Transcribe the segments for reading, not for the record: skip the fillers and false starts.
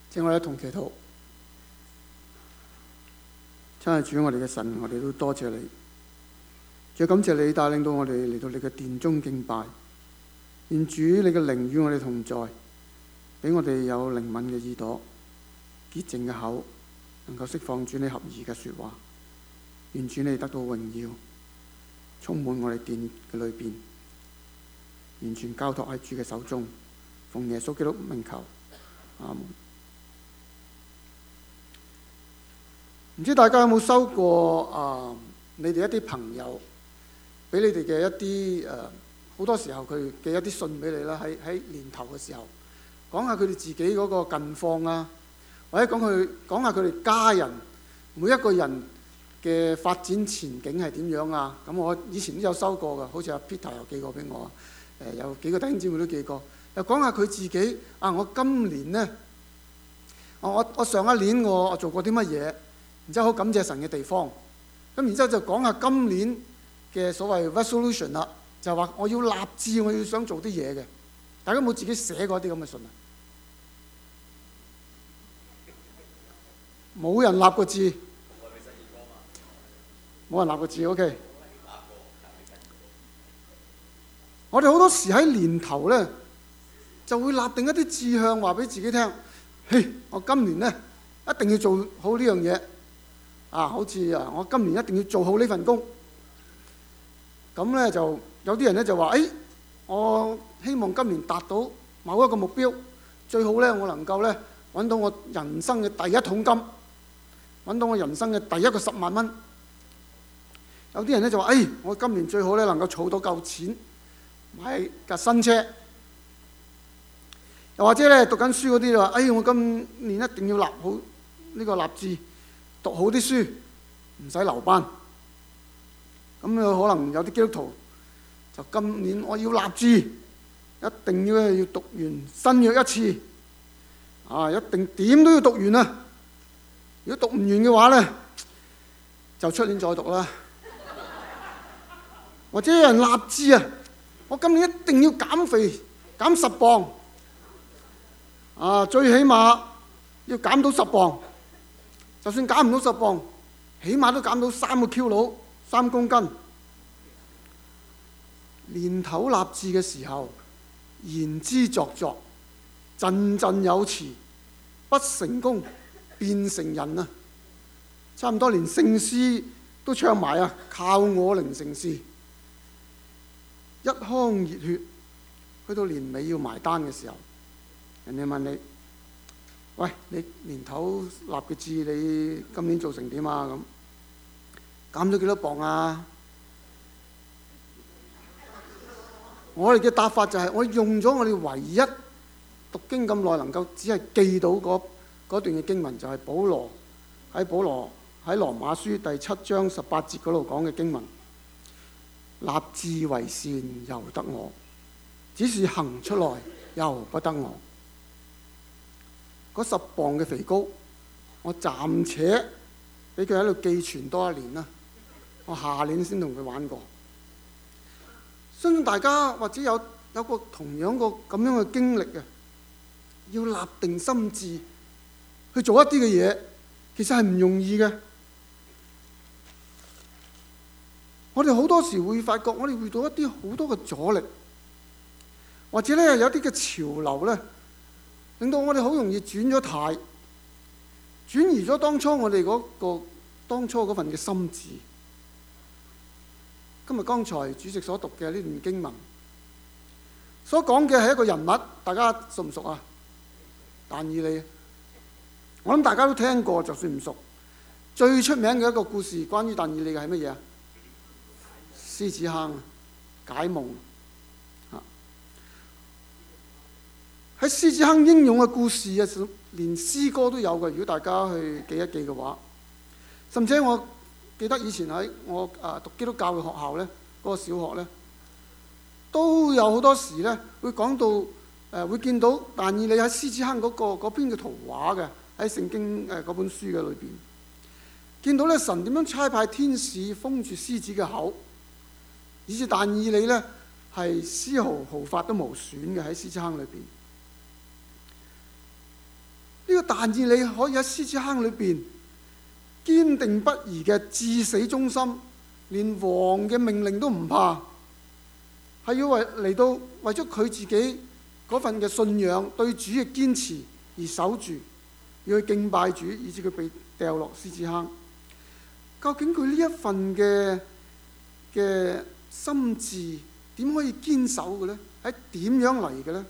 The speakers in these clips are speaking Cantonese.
請我哋一同祈禱。親愛主，我哋嘅神，我哋都多謝你，最感謝你帶領到我哋嚟到你嘅殿中敬拜。願主你嘅靈與我哋同在，俾我哋有靈敏嘅耳朵、潔淨嘅口，能夠釋放主你合宜嘅說話。願主你得到榮耀，充滿我哋殿嘅裏邊，完全交託喺主嘅手中。奉耶穌基督名求，阿門。唔知大家有冇收過你哋一啲朋友俾你哋嘅一啲好多時候佢寄一啲信俾你啦，喺年頭嘅時候講下佢哋自己嗰個近況啊，或者講下佢哋家人每一個人嘅發展前景係點樣啊。咁我以前都有收過㗎，好似阿 Peter 又寄過俾我，有幾個弟兄姊妹都寄過，又講下佢自己我今年呢，我上一年我做過啲乜嘢，然之後好感謝神嘅地方，咁然之後就講下今年嘅所謂 resolution 啦，就係話我要立志，我要想做啲嘢嘅。大家有冇自己寫過啲咁嘅信啊？冇人立過志，冇人立過志。OK， 我哋好多時喺年頭呢，就會立定一啲志向，話俾自己聽：嘿，我今年呢，一定要做好呢樣嘢。好似我今年一定要做好呢份工。咁呢，就有啲人呢就話：我希望今年達到某一個目標，最好呢，我能夠呢揾到我人生嘅第一桶金，揾到我人生嘅第一個10萬蚊。有啲人呢就話：我今年最好呢能夠儲到夠錢買架新車。又或者呢，讀緊書嗰啲就話：我今年一定要立好呢個立志，讀好啲書，唔使留班。咁可能有啲基督徒就今年我要立志，一定要讀完新約一次，一定點都要讀完啊！如果讀唔完嘅話呢，就出年再讀啦。或者有人立志我今年一定要減肥，減10磅，最起碼要減到10磅。就算減唔到10磅，起碼都減到3個 kilo， 3公斤。年頭立志嘅時候，言之鑿鑿，振振有詞，不成功變成仁啊！差唔多連聖詩都唱埋靠我靈成事，一腔熱血。去到年尾要埋單嘅時候，人哋問你：喂，你年頭立嘅志，你今年做成點啊？咁減咗幾多磅啊？我哋嘅答法就係，我用咗我哋唯一讀經咁耐能夠只係記到嗰段嘅經文，就係保羅喺羅馬書第7章18節嗰度講嘅經文：立志為善由得我，只是行出來由不得我。嗰10磅嘅肥膏，我暫且俾佢喺度寄存多1年啦。我下年先同佢玩過。相信大家或者有個同樣個咁樣嘅經歷要立定心志去做一啲嘅嘢，其實係唔容易嘅。我哋好多時會發覺，我哋遇到一啲好多嘅阻力，或者呢有啲嘅潮流呢，令到我哋好容易轉咗態，轉移咗當初我哋當初嗰份嘅心志。今日剛才主席所讀嘅呢段經文，所講嘅係一個人物，大家熟唔熟啊？但以理，我諗大家都聽過，就算唔熟。最出名嘅一個故事，關於但以理嘅係乜嘢啊？獅子坑解夢。喺獅子坑英勇嘅故事連詩歌都有嘅。如果大家去記一記嘅話，甚至我記得以前喺我讀基督教嘅學校呢，嗰個小學呢，都有好多時呢會講到會見到但以理喺獅子坑嗰邊嘅圖畫嘅，喺聖經嗰本書嘅裏邊，見到呢神點樣差派天使封住獅子嘅口，以至但以理呢係絲毫髮都無損嘅喺獅子坑裏邊。呢個但以理可以喺獅子坑裏邊堅定不移嘅至死忠心，連王嘅命令都唔怕，係要為咗佢自己嗰份嘅信仰對主嘅堅持而守住，要去敬拜主，以致佢被掉落獅子坑。究竟佢呢一份嘅心志點可以堅守嘅呢？係點樣嚟嘅呢？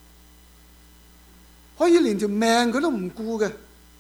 可以連條命佢都唔顧嘅。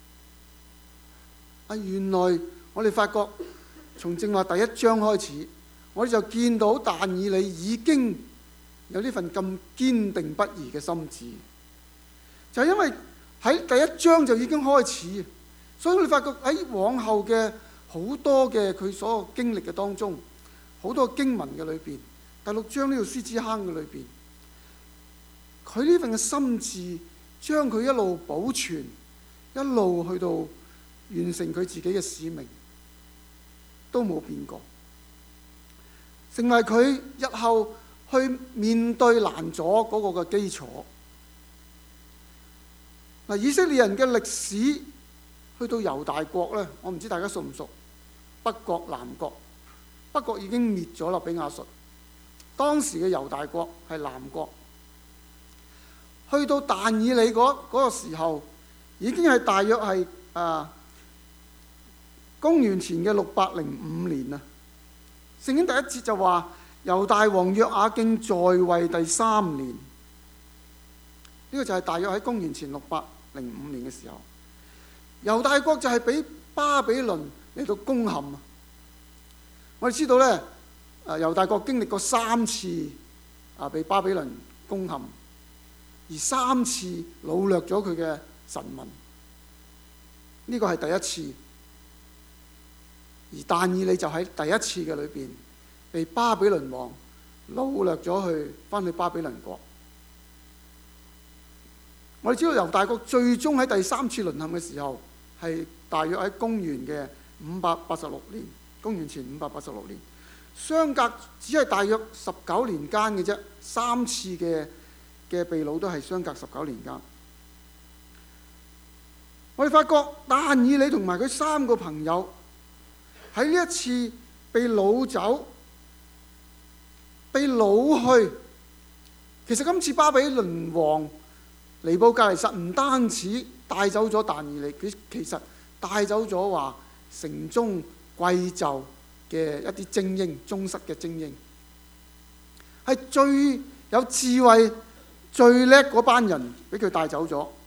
原來我哋發覺從正話第一章開始，我哋就見到但以理已經有呢份咁堅定不移嘅心志，就係因為喺第一章就已經開始，所以我哋發覺喺往後嘅好多嘅佢所有經歷嘅當中，好多經文嘅裏邊，第6章呢個獅子坑嘅裏邊，佢呢份嘅心志將佢一路保存，一路去到完成佢自己嘅使命，都冇變過，成為佢日後去面對難阻嗰個嘅基礎。以色列人嘅歷史去到猶大國呢，我唔知大家熟唔熟？北國、南國，北國已經滅咗啦，比亞述。當時嘅猶大國係南國。去到但以理嗰個時候，已經係大約係公元前嘅605年啊。聖經第一節就話猶大王約雅敬在位第3年，呢個就係大約喺公元前605年嘅時候，猶大國就係俾巴比倫嚟到攻陷啊！我哋知道咧，猶大國經歷過3次被巴比倫攻陷，而3次擄掠咗佢嘅神民，呢個係第一次。而但以理就喺第一次嘅裏邊被巴比倫王擄掠咗翻去巴比倫國。我哋知道猶大國最終喺第3次淪陷嘅時候，係大約喺公元嘅586年，公元前586年，相隔只係大約19年間嘅啫，3次嘅被擄都係相隔19年間。我哋發覺但以理同埋佢3個朋友喺呢一次被擄走、被擄去，其實今次巴比倫王尼布甲尼撒唔單止帶走咗但以理，佢其實帶走咗話城中貴胄嘅一啲精英、宗室嘅精英，係最有智慧、最叻嗰班人俾佢帶走咗。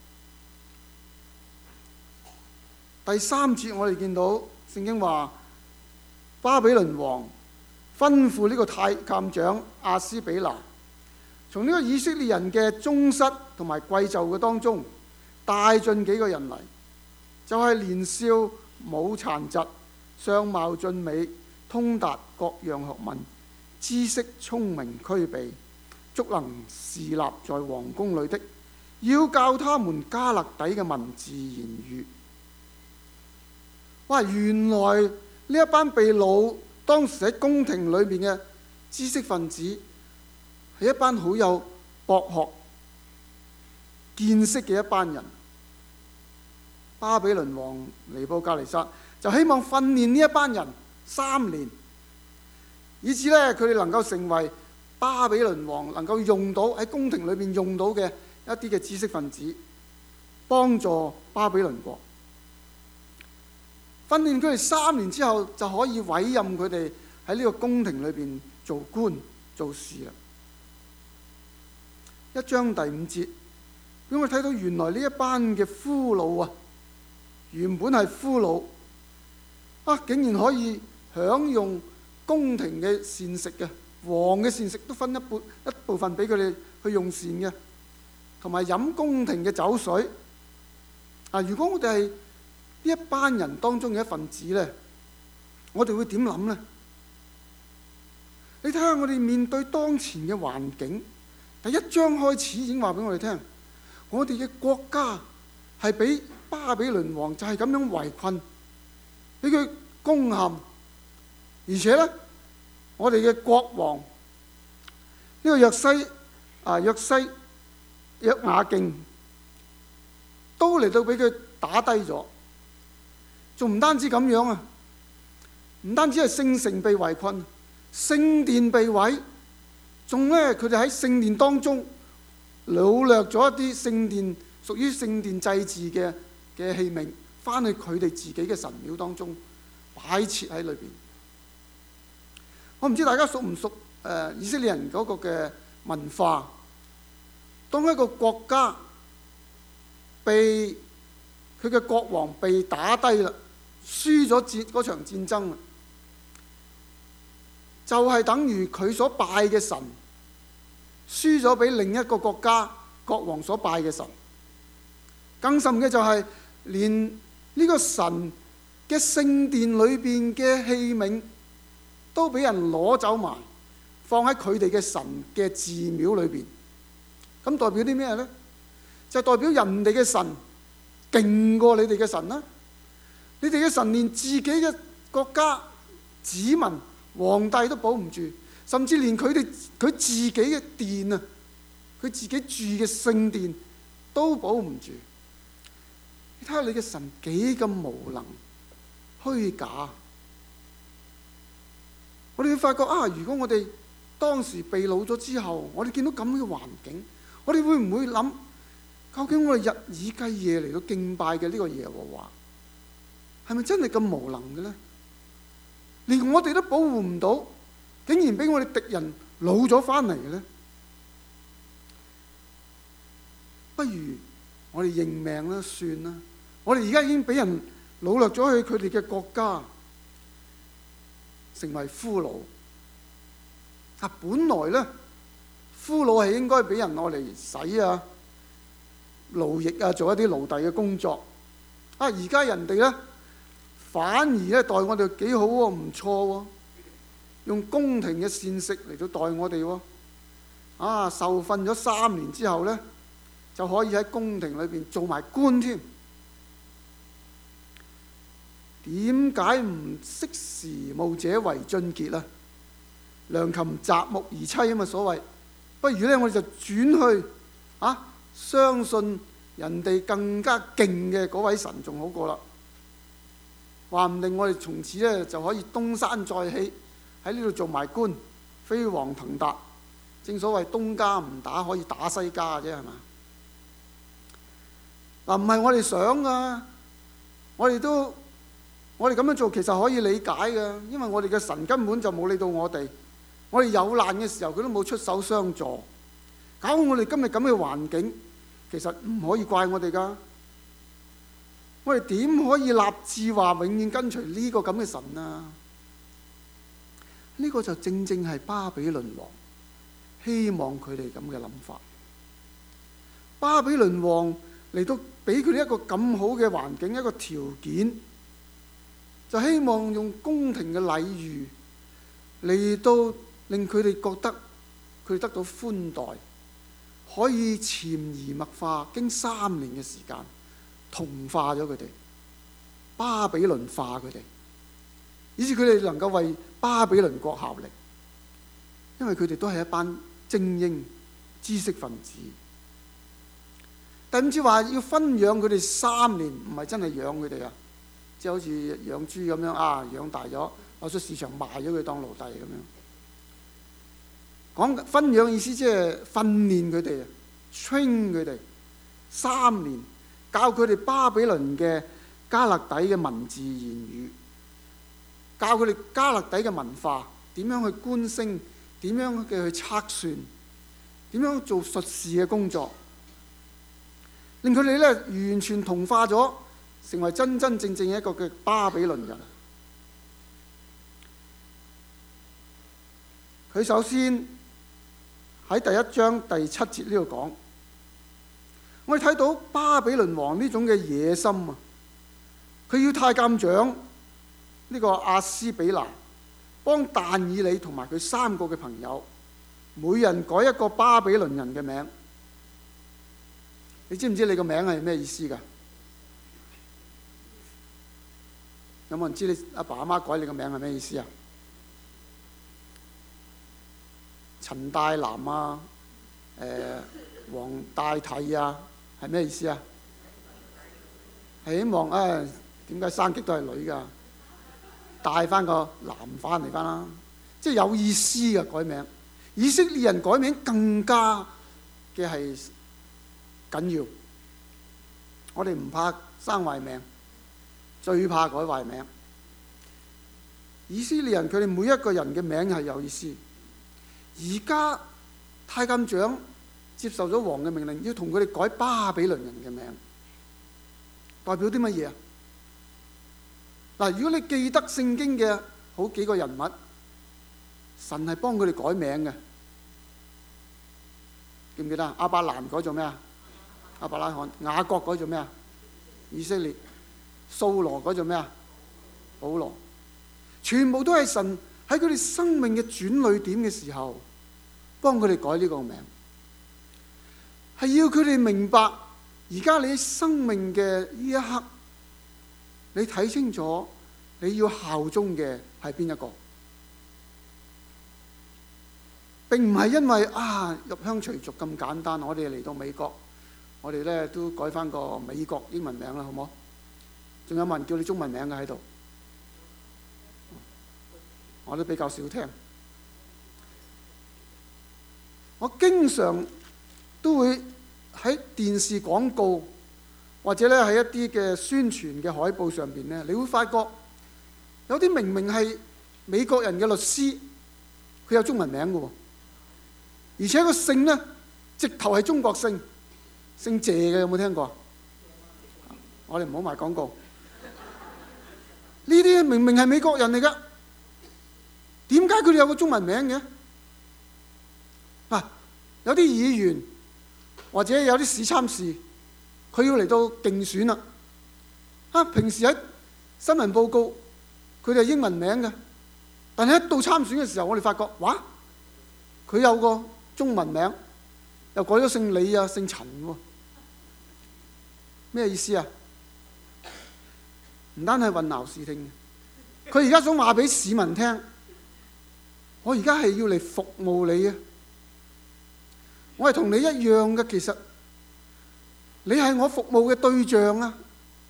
第3節我哋見到聖經話，巴比倫王吩咐呢個太監長亞斯比拿，從呢個以色列人嘅宗室同埋貴胄嘅當中帶進幾個人嚟，就係年少冇殘疾、相貌俊美、通達各樣學問、知識聰明俱備、足能侍立在皇宮裏的，要教他們迦勒底嘅文字言語。哇！原來呢一班被擄當時喺宮廷裏面嘅知識分子，係一班好有博學見識嘅一班人。巴比倫王尼布甲尼撒就希望訓練呢一班人3年，以至咧佢哋能夠成為巴比倫王能夠用到喺宮廷裏邊用到嘅一啲嘅知識分子，幫助巴比倫國。訓練佢哋3年之後，就可以委任佢哋喺呢個宮廷裏邊做官做事啦。1章第5節，俾我睇到原來呢一班嘅俘虜啊，原本係俘虜竟然可以享用宮廷嘅膳食嘅，王嘅膳食都分一部分俾佢哋去用膳嘅，同埋飲宮廷嘅酒水。如果我哋係呢一班人當中嘅一份子呢，我哋會點諗呢？你睇下我哋面對當前嘅環境，第1章開始已經話俾我哋聽，我哋嘅國家係俾巴比倫王就係咁樣圍困，俾佢攻陷，而且呢，我哋嘅國王呢個約雅敬都嚟到俾佢打低咗。仲唔單止咁樣啊，唔單止係聖城被圍困，聖殿被毀，仲咧佢哋喺聖殿當中擄掠咗一啲聖殿屬於聖殿祭祀嘅器皿，翻去佢哋自己嘅神廟當中擺設喺裏邊。我唔知大家熟唔熟以色列人嗰個嘅文化。當一個國家被佢嘅國王被打低啦，輸咗嗰場戰爭啦，就係等於佢所拜嘅神輸咗俾另一個國家國王所拜嘅神。更甚嘅就係連呢個神嘅聖殿裏邊嘅器皿都俾人攞走埋，放喺佢哋嘅神嘅寺廟裏邊。咁代表啲咩呢？就代表人哋嘅神勁過你哋嘅神啦。你哋嘅神連自己嘅國家子民皇帝都保唔住，甚至連佢自己嘅殿啊，佢自己住嘅聖殿都保唔住。你睇下你嘅神幾咁無能虛假。我哋會發覺啊，如果我哋當時被擄咗之後，我哋見到咁嘅環境，我哋會唔會諗，究竟我哋日以繼夜嚟到敬拜嘅呢個耶和華，係咪真係咁無能嘅呢？連我哋都保護唔到，竟然俾我哋敵人擄咗翻嚟嘅呢？不如我哋認命啦，算啦。我哋而家已經俾人擄掠咗去佢哋嘅國家，成為俘虜。本來呢，俘虜係應該俾人攞嚟洗啊、勞役啊，做一啲奴隸嘅工作。而家人哋呢，反而咧待我哋幾好喎，唔錯喎，用宮廷嘅膳食嚟到待我哋喎。受訓咗3年之後呢，就可以喺宮廷裏邊做埋官添。點解唔識時務者為俊傑啊？良禽擇木而棲啊嘛，所謂。不如呢，我哋就轉去相信人哋更加勁嘅嗰位神仲好過啦。話唔定我哋從此呢，就可以東山再起，喺呢度做埋官，飛黃騰達。正所謂東家唔打可以打西家啫，係嘛？唔係我哋想噶，我哋咁樣做其實可以理解嘅，因為我哋嘅神根本就冇理到我哋。我哋有難嘅時候，佢都冇出手相助，搞到我哋今日咁嘅環境，其實唔可以怪我哋噶。我哋點可以立志話永遠跟隨呢個咁嘅神啊？呢個就正正係巴比倫王希望佢哋咁嘅諗法。巴比倫王嚟到俾佢哋一個咁好嘅環境，一個條件，就希望用宮廷嘅禮遇嚟到令佢哋覺得佢哋得到寬待，可以潛移默化，經3年嘅時間同化咗佢哋，巴比倫化佢哋，以致佢哋能夠為巴比倫國效力，因為佢哋都係一班精英知識分子。第5節話要分養佢哋3年，唔係真係養佢哋啊，即係好似養豬咁樣養大咗攞出市場賣咗佢當奴隸咁樣。講分養意思即係訓練佢哋，train 佢哋3年，教佢哋巴比倫嘅加勒底嘅文字言語，教佢哋加勒底嘅文化，點樣去觀星，點樣嘅去測算，點樣做術士嘅工作，令佢哋咧完全同化咗，成為真真正正一個嘅巴比倫人。佢首先喺第1章第7節呢度講，我哋睇到巴比倫王呢種嘅野心啊！佢要太監長呢個亞斯比拿幫但以理同埋佢3個嘅朋友，每人改一個巴比倫人嘅名。你知唔知你個名係咩意思㗎？有冇人知你阿爸阿媽改你個名係咩意思啊？陳大南啊，黃大體啊，係咩意思啊？ 係希望點解生極都係女㗎？帶翻個男翻嚟翻啦，即係有意思嘅改名。以色列人改名更加嘅係緊要。我哋唔怕生壞命，最怕改壞名。以色列人佢哋每一個人嘅名係有意思。而家太監長接受咗王嘅命令，要同佢哋改巴比倫人嘅名，代表啲乜嘢啊？嗱，如果你記得聖經嘅好幾個人物，神係幫佢哋改名嘅，記唔記得啊？亞伯蘭改做咩啊？亞伯拉罕。雅各改做咩啊？以色列。掃羅改做咩啊？保羅。全部都係神喺佢哋生命嘅轉捩點嘅時候，幫佢哋改呢個名，係要佢哋明白，而家你生命嘅呢一刻，你睇清楚你要效忠嘅係邊一個，並唔係因為入鄉隨俗咁簡單。我哋嚟到美國，我哋咧都改翻個美國英文名啦，好唔好？仲有冇人叫你中文名嘅喺度？我都比較少聽。我經常都會喺電視廣告或者咧喺一啲嘅宣傳嘅海報上邊咧，你會發覺有啲明明係美國人嘅律師，佢有中文名嘅喎，而且個姓咧直頭係中國姓，姓謝嘅，有冇聽過？我哋唔好賣廣告。呢啲明明係美國人嚟㗎，點解佢哋有個中文名嘅？有啲議員或者有啲市參事，佢要嚟到競選啦。平時喺新聞報告，佢哋係英文名嘅，但係一到參選嘅時候，我哋發覺，哇！佢有個中文名，又改咗姓李啊、姓陳喎，咩意思啊？唔單係混淆視聽，佢而家想話俾市民聽，我而家係要嚟服務你啊！我係同你一樣嘅，其實你係我服務嘅對象啊！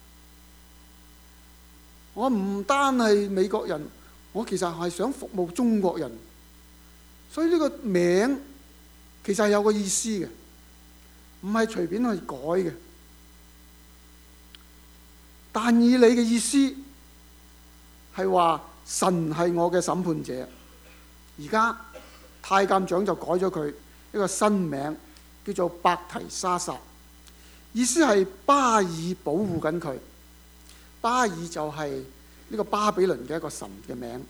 我唔單係美國人，我其實係想服務中國人，所以呢個名其實係有個意思嘅，唔係隨便去改嘅。但以理嘅意思係話神係我嘅審判者。而家太監長就改咗佢一個新名，叫做伯提沙撒，意思係巴爾保護緊佢。巴爾就係呢個巴比倫嘅一個神嘅名。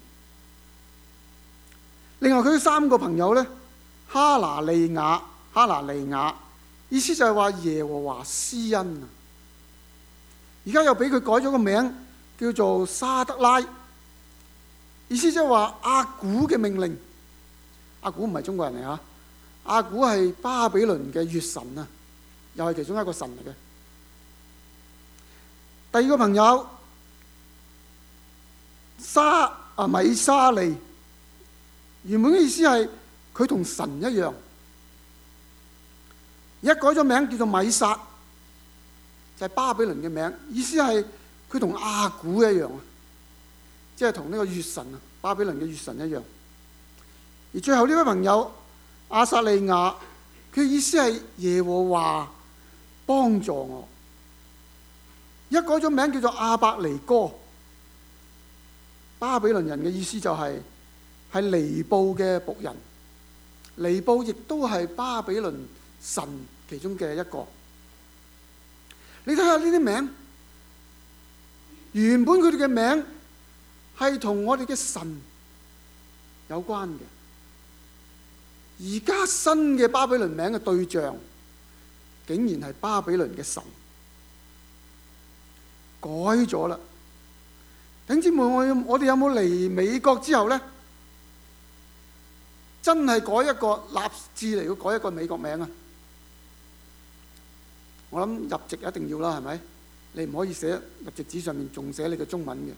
另外佢三個朋友呢，哈拿利亞，意思就係話耶和華施恩啊。而家又俾佢改咗個名，叫做沙德拉，意思即係話阿古嘅命令。阿古唔係中國人嚟嚇，阿古係巴比倫嘅月神啊，又係其中一個神嚟嘅。第二個朋友米沙利，原本嘅意思係佢同神一樣，而家改咗名叫做米撒，就係巴比倫嘅名，意思係佢同阿古一樣啊，即係同呢個月神啊，巴比倫嘅月神一樣。而最後呢位朋友亞撒利亞，佢意思係耶和華幫助我。一改咗名叫做亞伯尼哥，巴比倫人嘅意思就係尼布嘅僕人。尼布亦都係巴比倫神其中嘅一個。你睇下呢啲名，原本佢哋嘅名係同我哋嘅神有關嘅。而家新嘅巴比倫名嘅對象，竟然係巴比倫嘅神，改咗啦。弟兄姊妹，我哋有冇嚟美國之後呢？真係改一個立志嚟，要改一個美國名啊！我諗入籍一定要啦，係咪？你唔可以寫入籍紙上面仲寫你嘅中文嘅。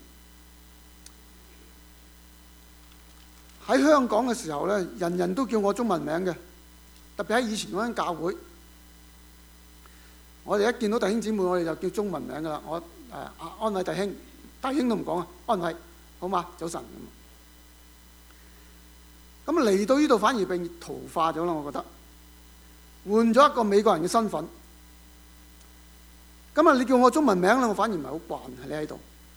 喺香港嘅時候咧，人人都叫我中文名嘅，特別喺以前嗰間教會。 我哋一見到弟兄姊妹，我哋就叫中文名㗎啦。我安慰弟兄，弟兄都唔講啊，安慰好嘛？早晨咁嚟到呢度反而被圖化咗啦，我覺得換咗一個美國人嘅身份。咁你叫我中文名咧，我反而唔係好慣。你喺度，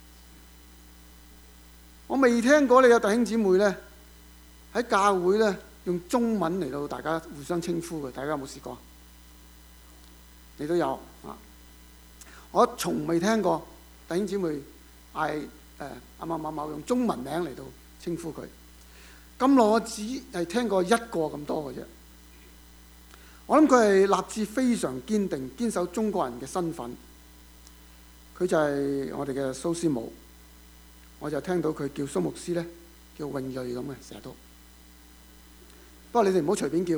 我未聽過你有弟兄姊妹咧喺教會咧用中文嚟到大家互相稱呼嘅，大家有冇試過？你都有啊！我從未聽過弟兄姊妹嗌某某用中文名嚟到稱呼佢。咁耐我只係聽過一個咁多嘅啫。我諗佢係立志非常堅定，堅守中國人嘅身份。佢就係我哋嘅蘇師母，我就聽到佢叫蘇牧師咧，叫永瑞咁嘅，成日都。不過你哋唔好隨便叫。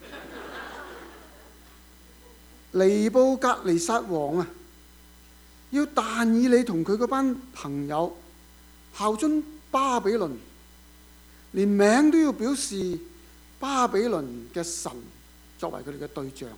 尼布甲尼撒王啊，要但以理同佢嗰班朋友效忠巴比倫，連名都要表示巴比倫嘅神作為佢哋嘅對象。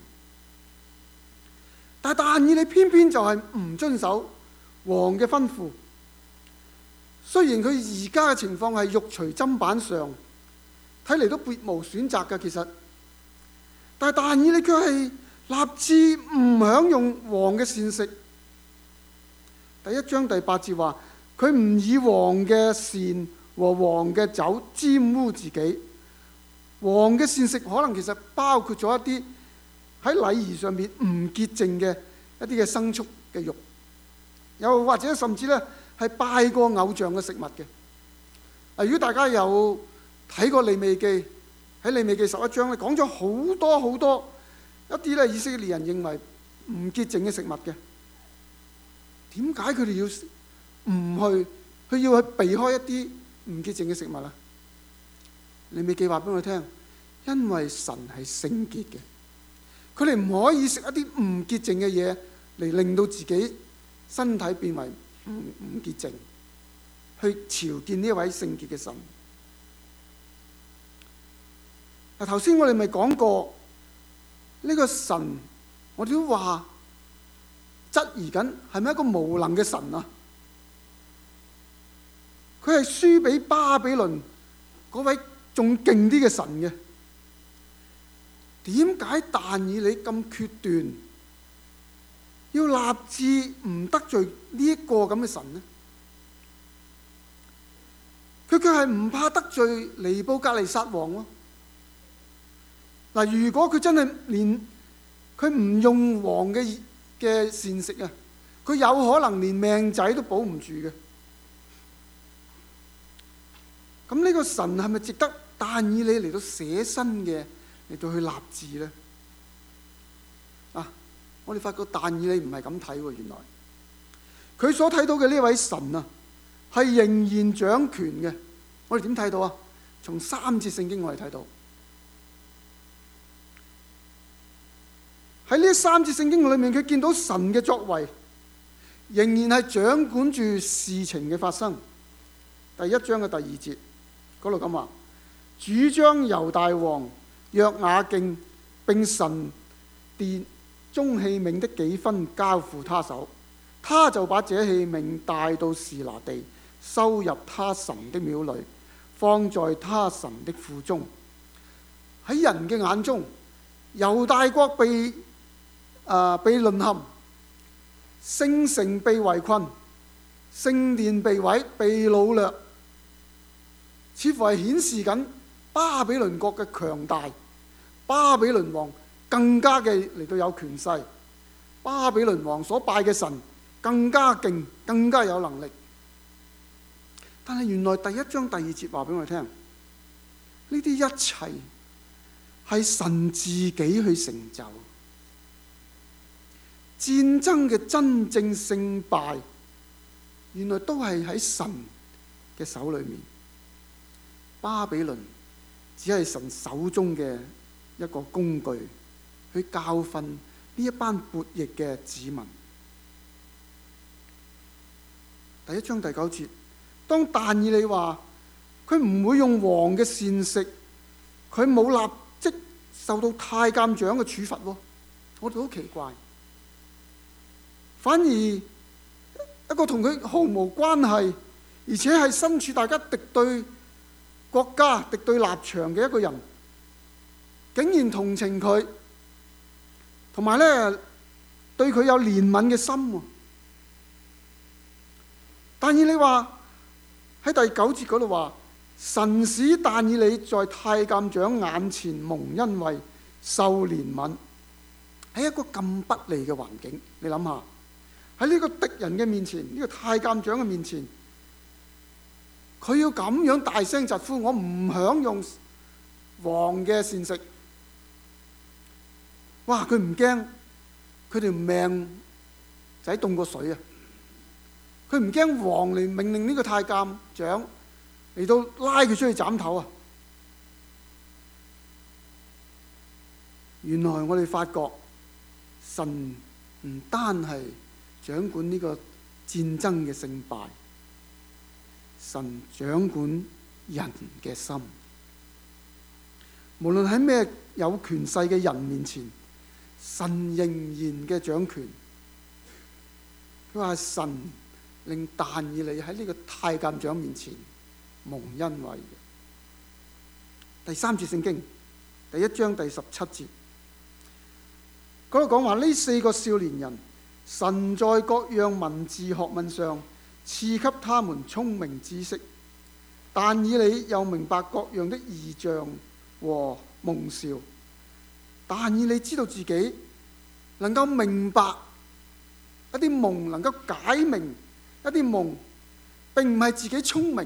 但以理偏偏就係唔遵守王嘅吩咐。雖然佢而家嘅情況係肉隨砧板上，睇嚟都別無選擇嘅其實，但以理卻係立志唔享用王嘅膳食。第1章第8節話：佢唔以王嘅膳和王嘅酒沾污自己。王嘅膳食可能其實包括咗一啲喺禮儀上面唔潔淨嘅一啲嘅牲畜嘅肉，又或者甚至咧係拜過偶像嘅食物嘅。如果大家有睇過利未記，喺利未記11章咧講咗好多好多一啲咧以色列人認為唔潔淨嘅食物嘅。點解佢哋要唔去？佢要去避開一啲唔潔淨嘅食物啊？利未記話俾我聽，因為神係聖潔嘅，佢哋唔可以食一啲唔潔淨嘅嘢嚟令到自己身體變為唔潔淨，去朝見呢一位聖潔嘅神。嗱，頭先我哋咪講過呢個神，我哋都話質疑緊係咪一個無能嘅神啊？佢係輸俾巴比倫嗰位仲勁啲嘅神嘅。點解但以理咁決斷，要立志唔得罪呢一個咁嘅神呢？佢卻係唔怕得罪尼布甲尼撒王咯。嗱，如果佢真係連佢唔用王嘅膳食啊，佢有可能連命仔都保唔住嘅。咁呢個神係咪值得但以理嚟到捨身嘅嚟到去立志呢？我哋發覺但以理唔係咁睇喎，原來佢所睇到嘅呢位神啊，係仍然掌權嘅。我哋點睇到啊？從3節聖經我哋睇到，喺呢3節聖經裏面，佢見到神嘅作為仍然係掌管住事情嘅發生。第1章嘅第2節嗰度咁話：主將猶大王約雅敬並神殿中器皿的幾分交付他手，他就把這器皿帶到示拿地，收入他神的廟裏，放在他神的庫中。喺人嘅眼中，猶大國被淪陷，聖城被圍困，聖殿被毀，被擄掠，似乎係顯示緊巴比倫國嘅強大。巴比倫王更加嘅嚟到有權勢，巴比倫王所拜嘅神更加勁，更加有能力。但係原來第1章第2節話俾我哋聽，呢啲一切係神自己去成就。戰爭嘅真正勝敗，原來都係喺神嘅手裏面。巴比倫只係神手中嘅一個工具，去教訓呢一班悖逆嘅子民。第1章第9節，當但以理話佢唔會用王嘅膳食，佢冇立即受到太監長嘅處罰喎。我哋好奇怪， 反而一個同佢毫無關係，而且係身處大家敵對國家、敵對立場嘅一個人，竟然同情佢，同埋咧對佢有憐憫嘅心。但以理話喺第9節嗰度話，神使但以理在太監長眼前蒙恩惠、受憐憫，喺一個咁不利嘅環境，你諗下，喺呢個敵人嘅面前，呢個太監長嘅面前，佢要咁樣大聲疾呼，我唔享用王嘅膳食。哇！佢唔驚，佢條命仔凍過水啊！佢唔驚王嚟命令呢個太監長嚟到拉佢出去斬頭啊！原來我哋發覺神唔單係掌管呢個戰爭嘅勝敗，神掌管人嘅心。無論喺咩有權勢嘅人面前，神仍然嘅掌權。佢話神令但以理喺呢個太監長面前蒙恩惠。第3節聖經第1章第17節嗰度講話，呢4個少年人，神在各樣文字學問上賜給他們聰明知識，但以理又明白各樣的異象和夢兆。但以理知道自己能夠明白一啲夢，能夠解明一啲夢，並唔係自己聰明，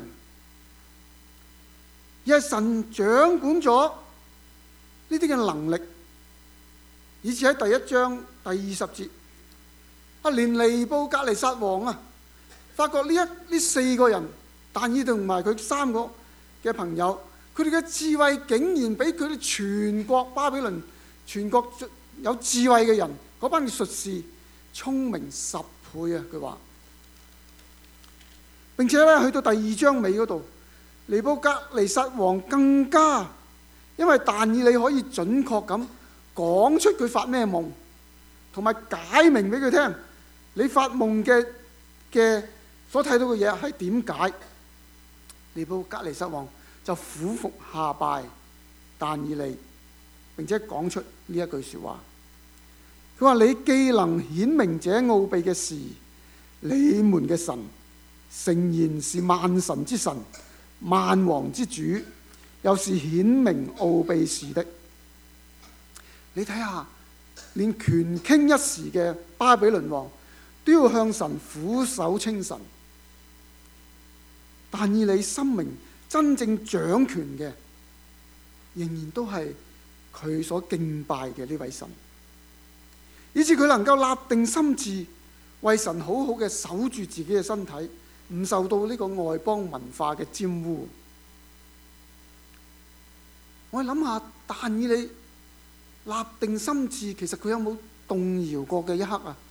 而係神掌管咗呢啲嘅能力。以至喺第1章第20節，連尼布甲尼撒王啊，發覺呢4個人，但以理同埋佢3個嘅朋友，佢哋嘅智慧竟然比佢哋全國巴比倫全國有智慧嘅人嗰班嘅術士聰明10倍啊！佢話，並且咧去到第2章尾嗰度，尼布甲尼撒王更加因為但以理可以準確咁講出佢發咩夢，同埋解明俾佢聽，你發夢嘅所睇到嘅嘢係點解？尼布甲尼撒王就俯伏下拜但以理，並且講出呢一句說話。佢話：你既能顯明這奧秘嘅事，你們嘅神誠然是萬神之神、萬王之主，又是顯明奧秘事的。你睇下，連權傾一時嘅巴比倫王都要向神俯首稱臣，但以理心明真正掌權嘅，仍然都係佢所敬拜嘅呢位神，以致佢能夠立定心志，為神好好嘅守住自己嘅身體，唔受到呢個外邦文化嘅沾污。我諗下，但以理立定心志，其實佢有冇動搖過嘅一刻啊？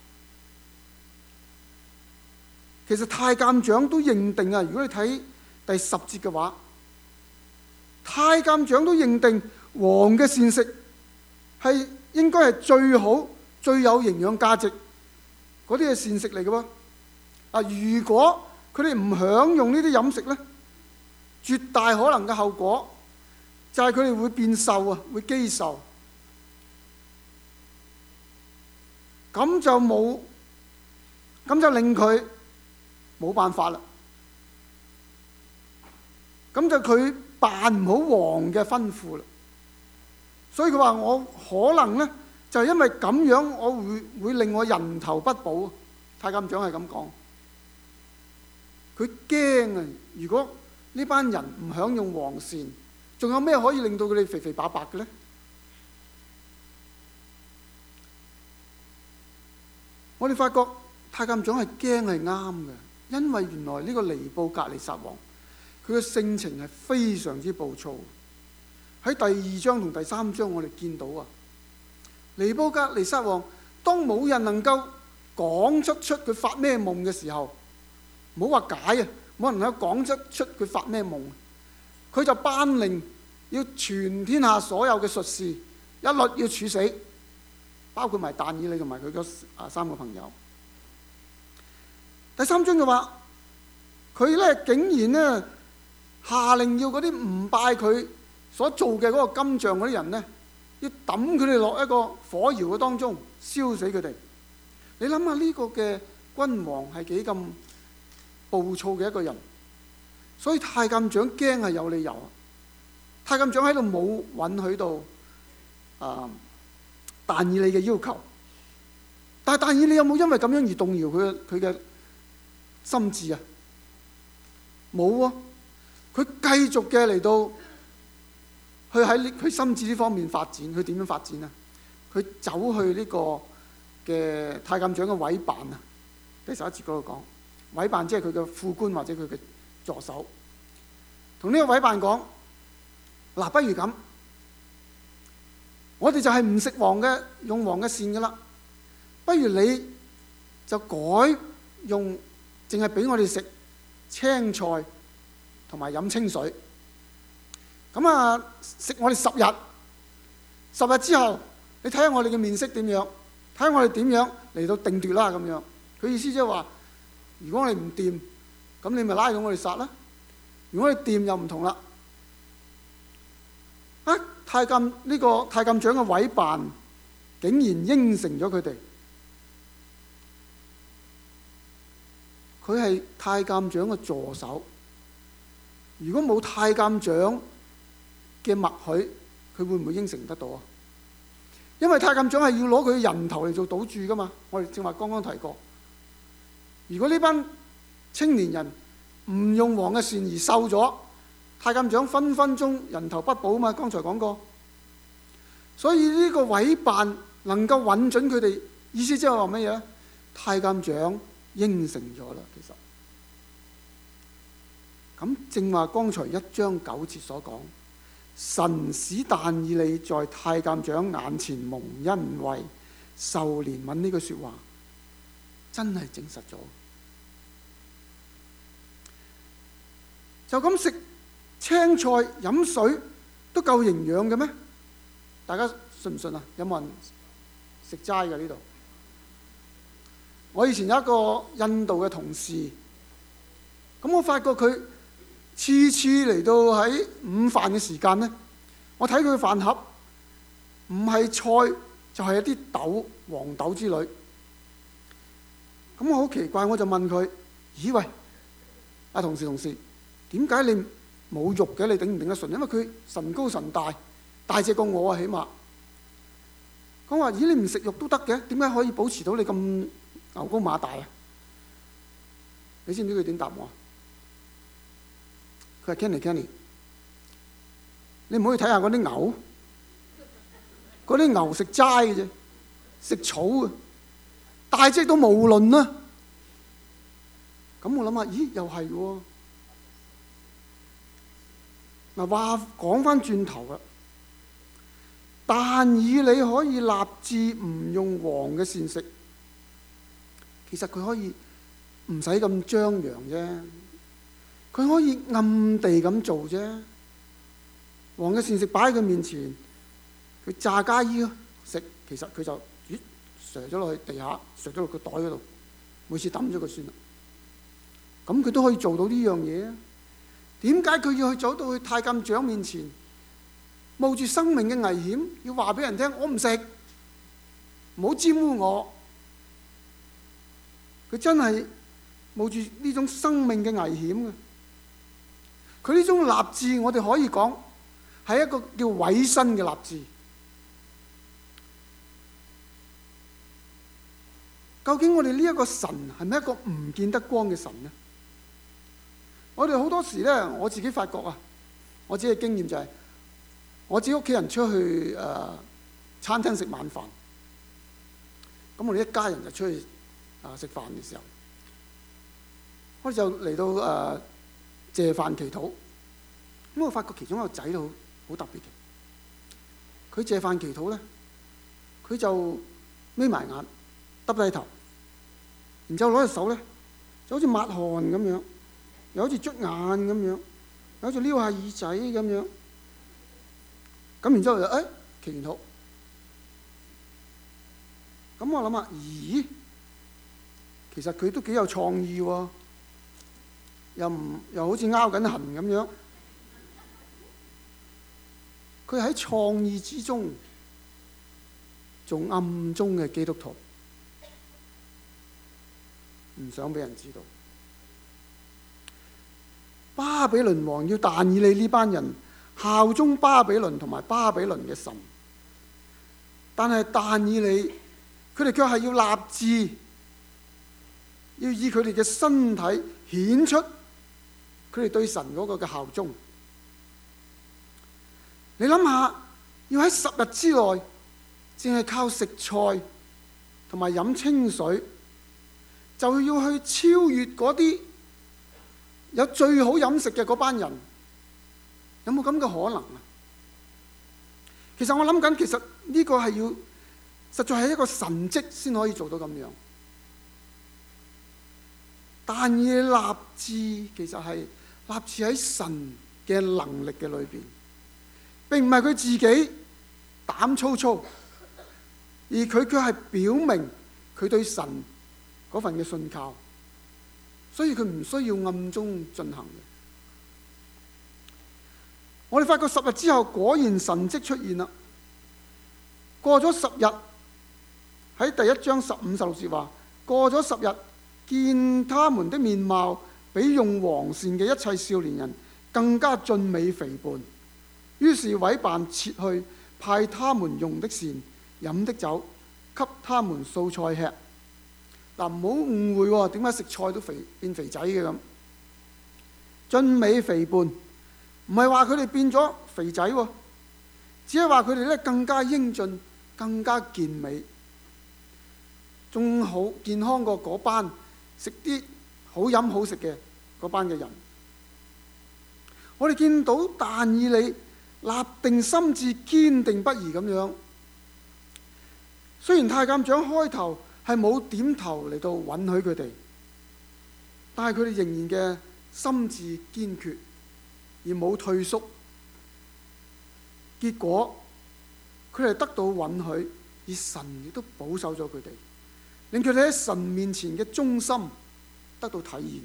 其實太監長都認定啊，如果你睇第10節嘅話，太監長都認定王嘅膳食係應該係最好、最有營養價值嗰啲嘅膳食嚟嘅喎。如果佢哋唔享用呢啲飲食呢，絕大可能嘅後果就係佢哋會變瘦啊，會肌瘦。咁就令佢冇辦法啦。咁就佢辦唔好王嘅吩咐啦。所以佢話：我可能呢，就係因為咁樣，我會令我人頭不保。太監長係咁講。佢驚啊！如果呢班人唔享用王膳，仲有咩可以令到佢哋肥肥白白嘅呢？我哋發覺太監長係驚係啱嘅，因為原來呢個尼布甲尼撒王，佢嘅性情係非常之暴躁。喺第2章同第3章我哋見到啊，尼布甲尼撒王當冇人能夠講得出佢發咩夢嘅時候，唔好話解啊，冇人能夠講得出佢發咩夢，佢就頒令要全天下所有嘅術士一律要處死，包括埋但以理同埋佢嗰3個朋友。 第3章就話佢咧竟然咧下令要嗰啲唔拜佢所做嘅嗰個金像嗰啲人咧，要抌佢哋落一個火窯嘅當中，燒死佢哋。你諗下呢個嘅君王係幾咁暴躁嘅一個人，所以太監長驚係有理由啊！太監長喺度冇允許到但以理嘅要求，但係但以理有冇因為咁樣而動搖佢嘅心智啊？冇啊！佢繼續嘅嚟到去喺佢心智呢方面發展。佢點樣發展啊？佢走去呢個嘅太監長嘅委辦啊，第11節嗰度講委辦，即係佢嘅副官或者佢嘅助手，同呢個委辦講：嗱，不如咁，我哋就係唔食用王嘅膳噶啦，不如你就改用淨係俾我哋食青菜同埋飲清水。咁啊，食我哋10日，10日之後，你睇下我哋嘅面色點樣，睇下我哋點樣嚟到定奪啦咁樣。佢意思即係話，如果我哋唔掂，咁你咪拉到我哋殺啦；如果我哋掂又唔同啦。太監長嘅委辦竟然應承咗佢哋。佢係太監長嘅助手，如果冇太監長嘅默許，佢會唔會應承得到啊？因為太監長係要攞佢人頭嚟做賭注噶嘛。我哋正話剛剛提過，如果呢班青年人唔用王嘅膳而瘦咗，太監長分分鐘人頭不保嘛。剛才講過，所以呢個委辦能夠允准佢哋，意思即係話乜嘢？太監長應承咗啦。其實咁正話剛才1章9節所講，神使但以理在太監長眼前蒙恩惠、受憐憫呢句説話，真係證實咗。就咁食青菜飲水都夠營養嘅咩？大家信唔信啊？有冇人食齋嘅呢度？我以前有一個印度嘅同事，咁我發覺佢次次嚟到喺午飯嘅時間呢，我睇佢飯盒唔係菜就係一啲豆、黃豆之類。咁我好奇怪，我就問佢：咦喂，同事，點解你冇肉嘅？你頂唔頂得順？因為佢神高神大，大隻過我啊，起碼。講話：咦，你唔食肉都得嘅，點解可以保持到你咁牛高馬大啊？你知唔知佢點答我啊？佢話：Kenny， 你唔可以睇下嗰啲牛，嗰啲牛食齋嘅啫，食草嘅，大隻到無論啦。咁我諗下，咦，又係喎。嗱，話講翻轉頭啦，但以理可以立志唔用王嘅膳食，其實佢可以唔使咁張揚啫，佢可以暗地咁做啫。王嘅膳食擺喺佢面前，佢炸家衣食，其實佢就射咗落去地下，射咗落個袋嗰度，每次抌咗佢算啦。咁佢都可以做到呢樣嘢啊？點解佢要去走到去太監長面前，冒住生命嘅危險，要話俾人聽我唔食，唔好沾污我？佢真係冒住呢種生命嘅危險嘅。佢呢種立志，我哋可以講係一個叫委身嘅立志。究竟我哋呢一個神係咪一個唔見得光嘅神呢？我哋好多時咧，我自己發覺啊，我自己嘅經驗就係，我自己屋企人出去餐廳食晚飯，咁我哋一家人就出去食飯嘅時候，我哋就嚟到謝飯祈禱。咁我發覺其中一個仔都好特別嘅，佢謝飯祈禱咧，佢就眯埋眼，耷低頭，然之後攞隻手咧，就好似抹汗咁樣。又好似捽眼咁樣，又好似撩下耳仔咁樣，咁然之後就祈完禱。咁我諗下，咦， 其實佢都幾有創意喎，又好似拗緊痕咁樣。佢喺創意之中做暗中嘅基督徒，唔想俾人知道。巴比倫王要但以理呢班人效忠巴比倫同埋巴比倫嘅神，但係但以理佢哋卻係要立志，要以佢哋嘅身體顯出佢哋對神嗰個嘅效忠。你諗下，要喺10日之內，淨係靠食菜同埋飲清水，就要去超越嗰啲有最好飲食嘅嗰班人，有冇咁嘅可能啊？其實我諗緊，其實呢個係要實在係一個神蹟先可以做到咁樣。但以理立志其實係立志喺神嘅能力嘅裏邊，並唔係佢自己膽粗粗，而佢卻係表明佢對神嗰份嘅信靠，所以佢唔需要暗中進行嘅。我哋發覺10日之後，果然神蹟出現啦。過咗10日，喺第1章15、16節話，過咗10日，見他們的面貌比用黃鱔嘅一切少年人更加俊美肥胖，於是委辦撤去，派他們用的膳、飲的酒，給他們素菜吃。嗱，唔好誤會喎，點解食菜都變肥仔嘅咁？俊美肥胖，唔係話佢哋變咗肥仔喎，只係話佢哋更加英俊、更加健美，仲好健康過嗰班食啲好飲好食嘅嗰班嘅人。我哋見到但以理立定心志、堅定不移咁樣。雖然太監長開頭係冇點頭嚟到允許佢哋，但係佢哋仍然嘅心志堅決，而冇退縮。結果佢哋得到允許，而神亦都保守咗佢哋，令佢哋喺神面前嘅忠心得到體現。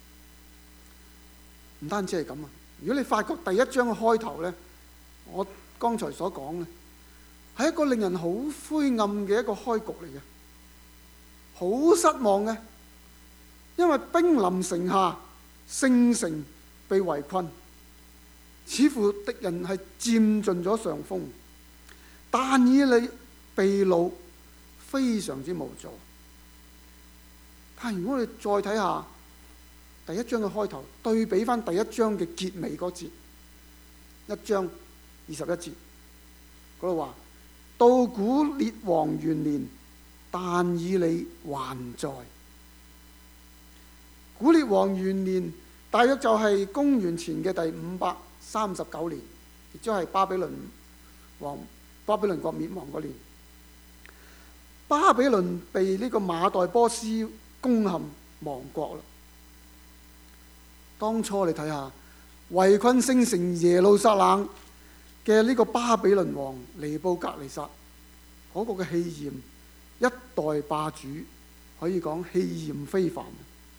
唔單止係咁啊！如果你發覺第1章嘅開頭呢，我剛才所講呢，係一個令人好灰暗嘅一個開局嚟嘅，好失望嘅，因為兵臨城下，聖城被圍困，似乎敵人係佔盡咗上風，但以理被擄，非常之無助。但如果我哋再睇下第1章嘅開頭，對比翻第1章嘅結尾嗰節，1章21節嗰度話：到古列王元年，但以理還在。古列王元年大約就係公元前嘅第539年，亦即係巴比倫國滅亡嗰年。巴比倫被呢個馬代波斯攻陷亡國啦。當初你睇下圍困聖城耶路撒冷嘅呢個巴比倫王尼布甲尼撒，嗰個嘅氣焰，一代霸主，可以講氣焰非凡。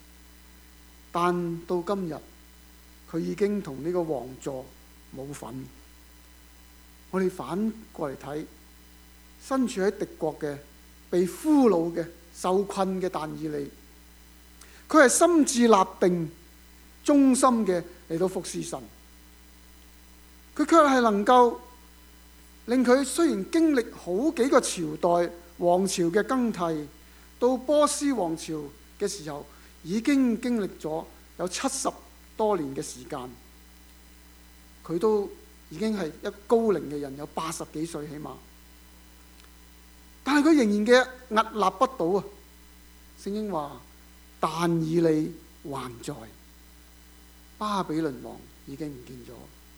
但到今日，佢已經同呢個王座冇份。我哋反過嚟睇，身處喺敵國嘅、被俘虜嘅、受困嘅但以理，佢係心志立定、忠心嘅嚟到服侍神。佢卻係能夠令佢雖然經歷好幾個朝代王朝嘅更替，到波斯王朝嘅時候，已經經歷咗有70多年嘅時間，佢都已經係一個高齡嘅人，有80幾歲起碼，但係佢仍然嘅屹立不倒啊！聖經話：但以理還在，巴比倫王已經唔見咗。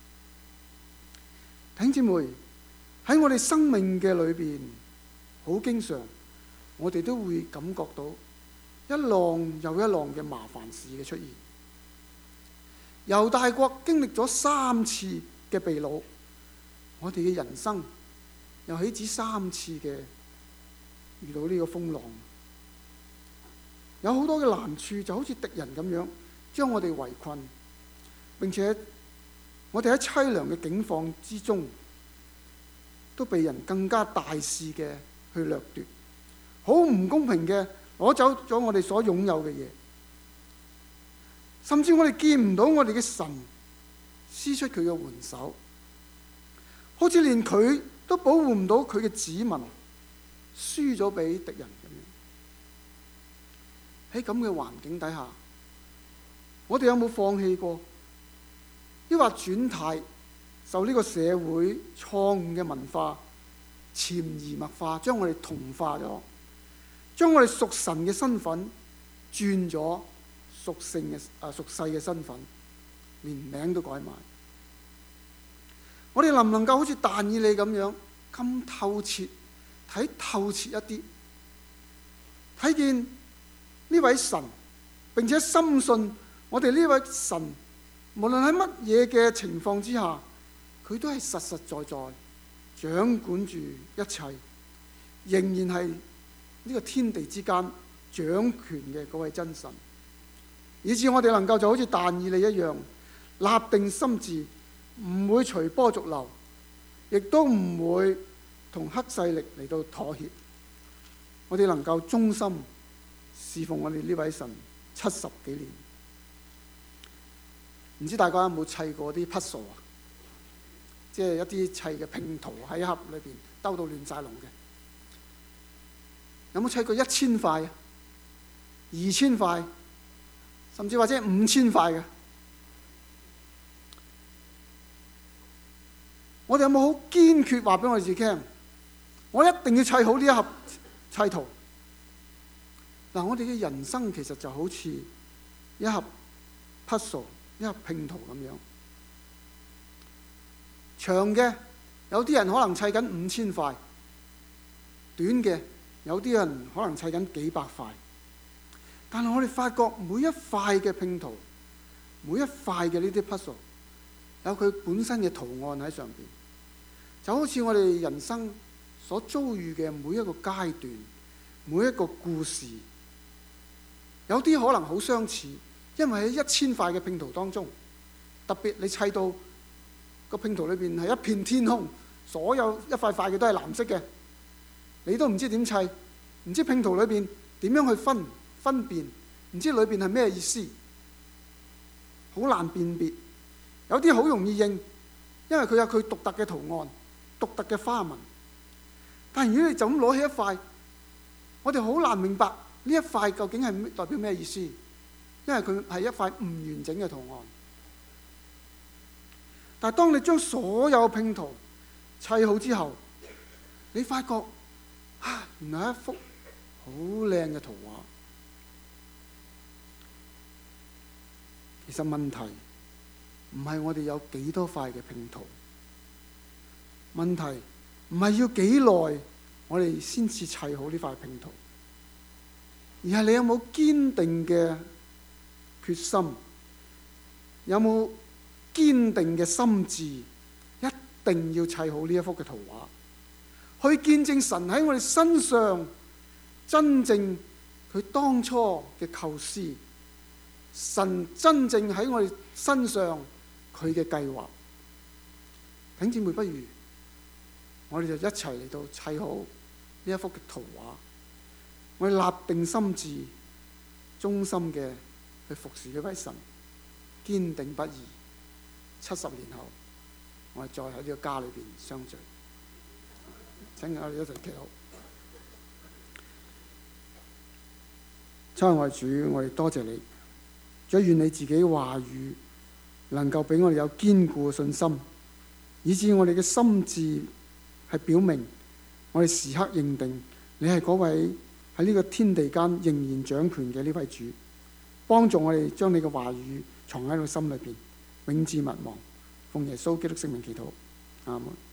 弟兄姊妹，喺我哋生命嘅裏邊，好經常我哋都會感覺到一浪又一浪嘅麻煩事嘅出現。猶大國經歷咗3次嘅被擄，我哋嘅人生又豈止3次嘅遇到呢個風浪。 有好多嘅難處，就好似敵人咁樣將我哋圍困，並且我哋喺淒涼嘅境況之中，都被人更加大肆嘅去掠奪，好唔公平嘅攞走咗我哋所擁有嘅嘢，甚至我哋見唔到我哋嘅神施出佢嘅援手，好似連佢都保護唔到佢嘅子民，輸咗俾敵人咁樣。喺咁嘅環境底下，我哋有冇放棄過？抑或轉態，受呢個社會錯誤嘅文化潛移默化，將我哋同化咗，將我哋屬神嘅身份轉咗屬世嘅身份，連名都改埋。我哋能唔能夠好似但以理咁樣咁透徹，睇透徹一啲，睇見呢位神，並且深信我哋呢位神，無論喺乜嘢嘅情況之下，佢都係實實在在掌管住一切，仍然係呢個天地之間掌權嘅嗰位真神，以致我哋能夠就好似但以理一樣，立定心志，唔會隨波逐流，亦都唔會同黑勢力嚟到妥協。我哋能夠忠心侍奉我哋呢位神70幾年。唔知大家有冇砌過啲 puzzle 啊？即係一啲砌嘅拼圖喺一盒裏邊兜到亂晒龍嘅。有冇砌過1000塊、2000塊，甚至或者5000塊嘅？我哋有冇好堅決話俾我哋自己聽？我一定要砌好呢一盒砌圖。嗱，我哋嘅人生其實就好似一盒 puzzle， 一盒拼圖咁樣。長嘅有啲人可能砌緊5000塊，短嘅有啲人可能砌緊幾百塊。但係我哋發覺每一塊嘅拼圖，每一塊嘅呢啲 puzzle， 有佢本身嘅圖案喺上邊，就好似我哋人生所遭遇嘅每一個階段，每一個故事，有啲可能好相似，因為喺1000塊嘅拼圖當中，特別你砌到個拼圖裏邊係一片天空，所有一塊塊嘅都係藍色嘅，你都唔知點砌，唔知拼圖裏邊點樣去分辨，唔知裏邊係咩意思，好難辨別。有啲好容易認，因為佢有佢獨特嘅圖案、獨特嘅花紋。但如果你就咁攞起一塊，我哋好難明白呢一塊究竟係代表咩意思，因為佢係一塊唔完整嘅圖案。但係當你將所有拼圖砌好之後，你發覺原來係一幅好靚嘅圖畫。其實問題唔係我哋有幾多塊嘅拼圖，問題唔係要幾耐我哋先至砌好呢塊拼圖，而係你有冇堅定嘅決心，有冇堅定嘅心志，一定要砌好呢一幅嘅圖畫，去見證神喺我哋身上真正佢當初嘅構思，神真正喺我哋身上佢嘅計劃。弟兄姊妹，不如我哋就一齊嚟到砌好呢一幅嘅圖畫，我哋立定心志，忠心嘅去服侍呢位神，堅定不移。70年後，我哋再喺呢個家裏邊相聚。請我哋一齊祈禱。親愛的主，我哋多謝你，主，願你自己話語能夠俾我哋有堅固嘅信心，以致我哋嘅心志係表明我哋時刻認定你係嗰位喺呢個天地間仍然掌權嘅呢位主，幫助我哋將你嘅話語藏喺個心裏邊，永誌勿忘。奉耶穌基督聖名祈禱，阿門。